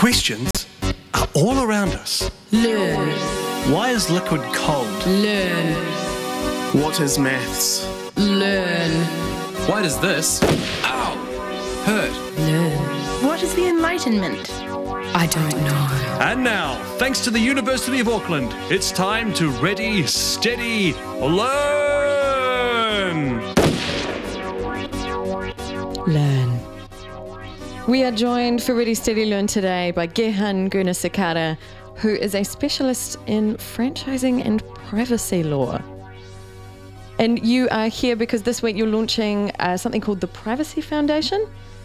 Questions are all around us. Learn. Why is liquid cold? Learn. What is maths? Learn. Why does this, ow, hurt? Learn. What is the Enlightenment? I don't know. And now, thanks to the University of Auckland, it's time to Ready, Steady, Learn! Learn. We are joined for Ready Steady Learn today by Gehan Gunasekara, who is a specialist in franchising and privacy law. And you are here because this week you're launching something called the Privacy Foundation,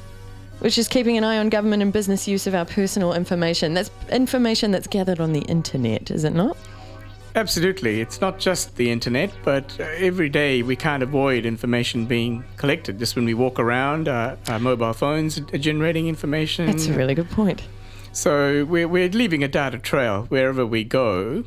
which is keeping an eye on government and business use of our personal information. That's information that's gathered on the internet, is it not? Absolutely. It's not just the internet, but every day we can't avoid information being collected. Just when we walk around, our mobile phones are generating information. That's a really good point. So we're leaving a data trail wherever we go.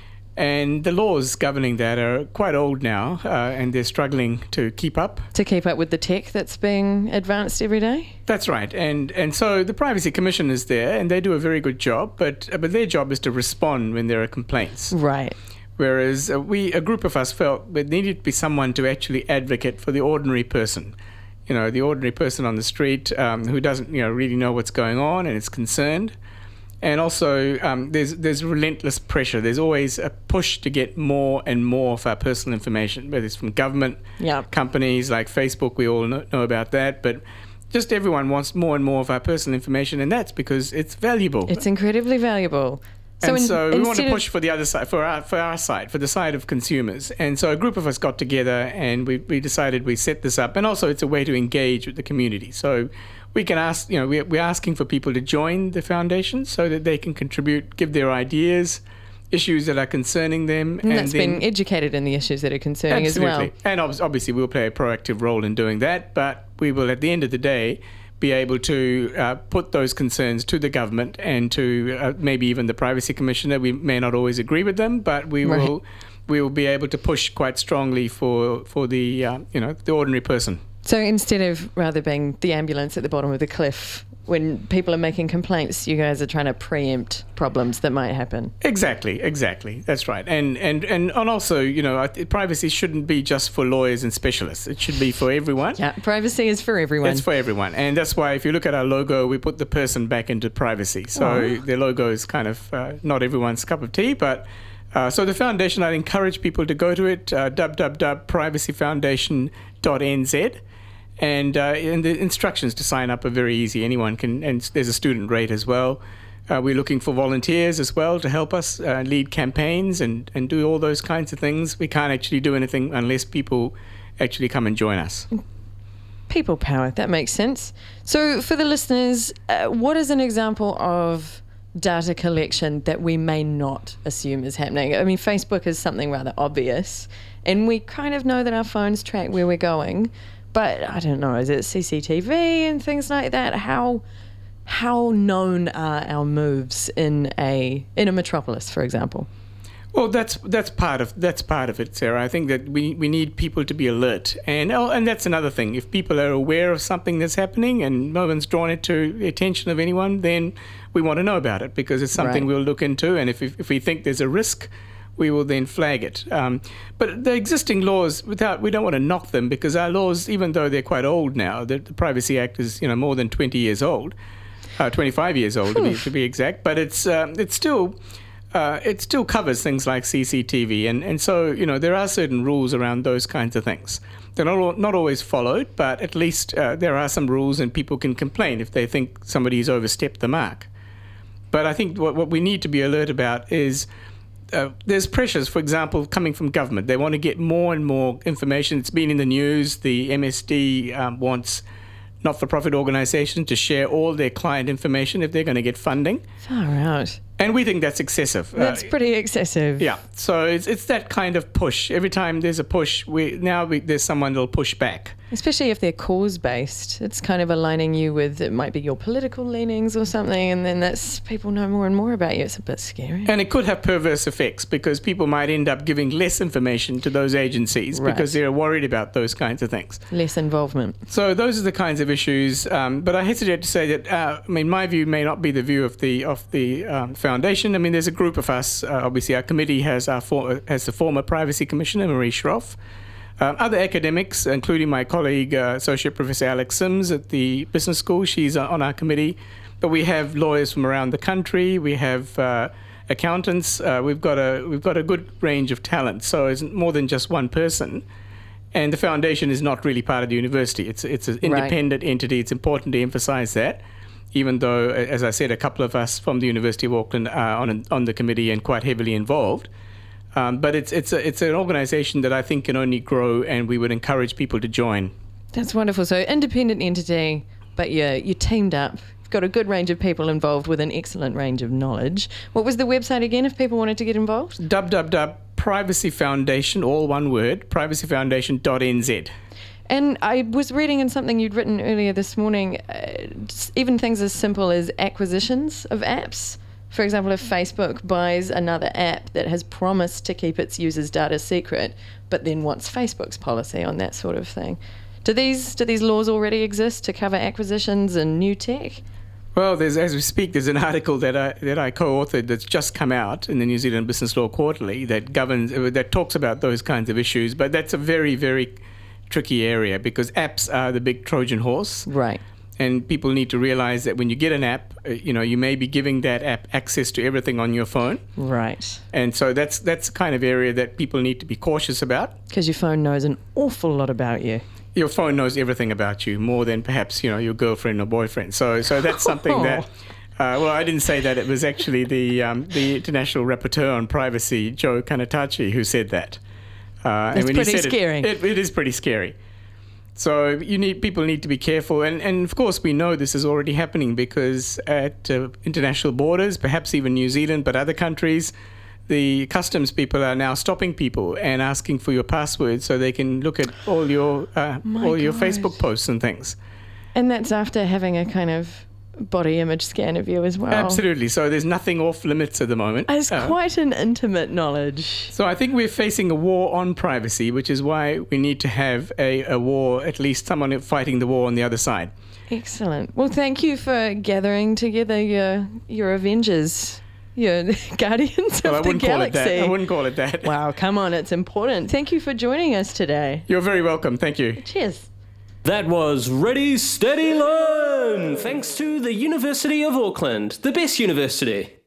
And the laws governing that are quite old now, and they're struggling to keep up. To keep up with the tech that's being advanced every day? That's right. And so the Privacy Commission is there, and they do a very good job, but their job is to respond when there are complaints. Right. Whereas a group of us felt there needed to be someone to actually advocate for the ordinary person. You know, the ordinary person on the street who doesn't, really know what's going on and is concerned. And also, there's relentless pressure. There's always a push to get more and more of our personal information, whether it's from government, companies like Facebook, we all know about that. But just everyone wants more and more of our personal information, and that's because it's valuable. It's incredibly valuable. So we want to push for the other side, for our side, for the side of consumers. And so a group of us got together and we decided we set this up. And also it's a way to engage with the community. So we can ask, we're asking for people to join the foundation so that they can contribute, give their ideas, issues that are concerning them. And that's been educated in the issues that are concerning as well. And obviously we'll play a proactive role in doing that. But we will, at the end of the day, be able to put those concerns to the government and to maybe even the Privacy Commissioner. We may not always agree with them, but we will be able to push quite strongly for the the ordinary person. So instead of rather being the ambulance at the bottom of the cliff, when people are making complaints, you guys are trying to preempt problems that might happen. Exactly. That's right. And also, privacy shouldn't be just for lawyers and specialists. It should be for everyone. Yeah, privacy is for everyone. It's for everyone. And that's why if you look at our logo, we put the person back into privacy. So the logo is kind of not everyone's cup of tea, but so the foundation, I'd encourage people to go to it, www.privacyfoundation.nz. And the instructions to sign up are very easy. Anyone can, and there's a student rate as well. We're looking for volunteers as well to help us lead campaigns and do all those kinds of things. We can't actually do anything unless people actually come and join us. People power, that makes sense. So for the listeners, what is an example of data collection that we may not assume is happening? I mean, Facebook is something rather obvious, and we kind of know that our phones track where we're going. But I don't know, is it CCTV and things like that? How known are our moves in a metropolis, for example? Well, that's part of it, Sarah. I think that we need people to be alert, and that's another thing. If people are aware of something that's happening and no one's drawn it to the attention of anyone, then we want to know about it because it's something we'll look into, and if we think there's a risk, we will then flag it. But the existing laws, we don't want to knock them because our laws, even though they're quite old now, the Privacy Act is more than 20 years old, 25 years old to be exact. But it still covers things like CCTV, and so there are certain rules around those kinds of things. They're not always followed, but at least there are some rules, and people can complain if they think somebody's overstepped the mark. But I think what we need to be alert about is there's pressures, for example, coming from government. They want to get more and more information. It's been in the news. The MSD wants not-for-profit organisations to share all their client information if they're going to get funding. Far out. And we think that's excessive. That's pretty excessive. Yeah, so it's that kind of push. Every time there's a push, there's someone that'll push back. Especially if they're cause-based. It's kind of aligning you with, it might be your political leanings or something, and then that's people know more and more about you. It's a bit scary. And it could have perverse effects because people might end up giving less information to those agencies because they're worried about those kinds of things. Less involvement. So those are the kinds of issues. But I hesitate to say that, my view may not be the view of the foundation. I mean, there's a group of us. Obviously, our committee has the former Privacy Commissioner, Marie Schroff. Other academics, including my colleague, Associate Professor Alex Sims at the Business School, she's on our committee. But we have lawyers from around the country. We have accountants. We've got a good range of talent. So it's more than just one person. And the foundation is not really part of the university. It's an independent entity. It's important to emphasize that, even though, as I said, a couple of us from the University of Auckland are on the committee and quite heavily involved. But it's an organisation that I think can only grow, and we would encourage people to join. That's wonderful. So independent entity, but you teamed up. You've got a good range of people involved with an excellent range of knowledge. What was the website again if people wanted to get involved? www.privacyfoundation, all one word, privacyfoundation.nz. And I was reading in something you'd written earlier this morning, even things as simple as acquisitions of apps. For example, if Facebook buys another app that has promised to keep its users' data secret, but then what's Facebook's policy on that sort of thing? Do these laws already exist to cover acquisitions and new tech? Well, as we speak, there's an article that I co-authored that's just come out in the New Zealand Business Law Quarterly that talks about those kinds of issues. But that's a very, very tricky area because apps are the big Trojan horse. Right. And people need to realize that when you get an app, you may be giving that app access to everything on your phone. Right. And so that's the kind of area that people need to be cautious about. Because your phone knows an awful lot about you. Your phone knows everything about you, more than perhaps, your girlfriend or boyfriend. So that's something that... well, I didn't say that. It was actually the International Rapporteur on Privacy, Joe Kanatachi, who said that. It's pretty scary. It is pretty scary. So people need to be careful. And of course, we know this is already happening because at international borders, perhaps even New Zealand, but other countries, the customs people are now stopping people and asking for your password so they can look at all your Facebook posts and things. And that's after having a kind of body image scan of you as well. Absolutely. So there's nothing off limits at the moment. It's quite an intimate knowledge. So I think we're facing a war on privacy, which is why we need to have a war, at least someone fighting the war on the other side. Excellent. Well, thank you for gathering together your Avengers, your Guardians of the Galaxy. I wouldn't call it that. Wow, come on, it's important. Thank you for joining us today. You're very welcome. Thank you. Cheers. That was Ready, Steady, Learn! Thanks to the University of Auckland, the best university.